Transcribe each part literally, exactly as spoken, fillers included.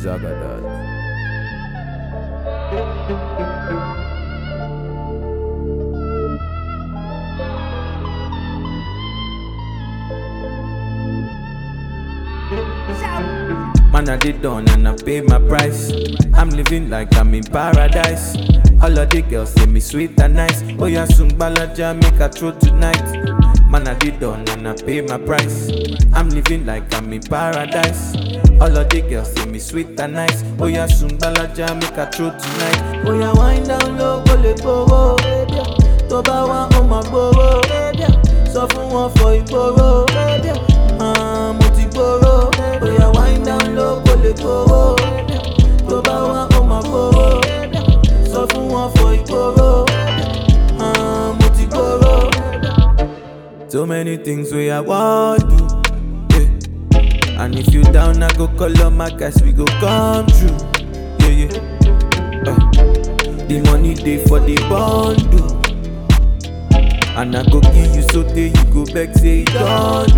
Zagadat. Man, I did done and I pay my price. I'm living like I'm in paradise. All of the girls say me sweet and nice. Oh yeah, soon balaja make a throw tonight. Man, I did done and I pay my price. I'm living like I'm in paradise. All of the girls say me sweet and nice. Oh yeah, soon balaja make a throw tonight. Oh yeah, wind down low, go let go. Toba wa on my boro. So fun one for igboro. Ah, mo ti gboro. Oh yeah, wind down low, go let go. Toba wa on my boro. So fun one for igboro. Ah, mo ti gboro. So many things we I want to, yeah. And if you down, I go call on my guys, we go come true, yeah, yeah. Uh, the money day for the bundle, and I go give you so day you go back say it done.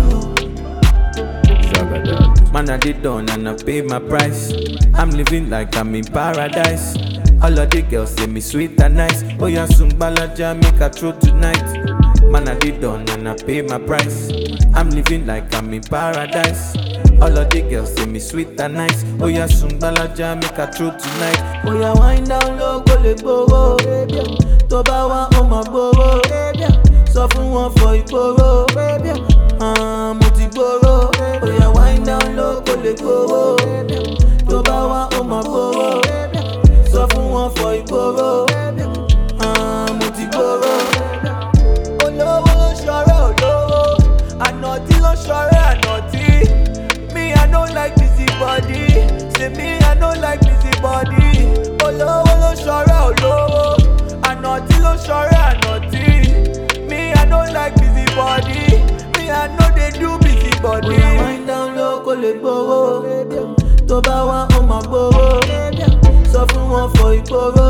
Man, I did done and I pay my price. I'm living like I'm in paradise. All of the girls say me sweet and nice. Oh yeah, soon balaja make a throw tonight. Man, I did done and I pay my price. I'm living like I'm in paradise. All of the girls say me sweet and nice. Oh yeah, soon balaja make a throw tonight. Oh yeah, wind down low, go let go. Toba wa on my boro. So fun one for igboro. Ah, mo ti gboro. Oh yeah, wind down low, go let go. Toba wa on my boro. So fun one for igboro. Ah, mo ti gboro. Olówó ló ṣọ̀rẹ́ olówó, ànàtí ló ṣọ̀rẹ́ ànàtí. Me, I don't like busy body. Say me, I don't like busy body. Olówó ló ṣọ̀rẹ́ olówó, ànàtí ló ṣọ̀rẹ́ ànàtí. Me, I don't like busy body. Me, I know they do busy body. We are wind down low, kò lè gbowó. Tó bá wá, ó máa gbowó. Sọ fún wọn for ìgboro.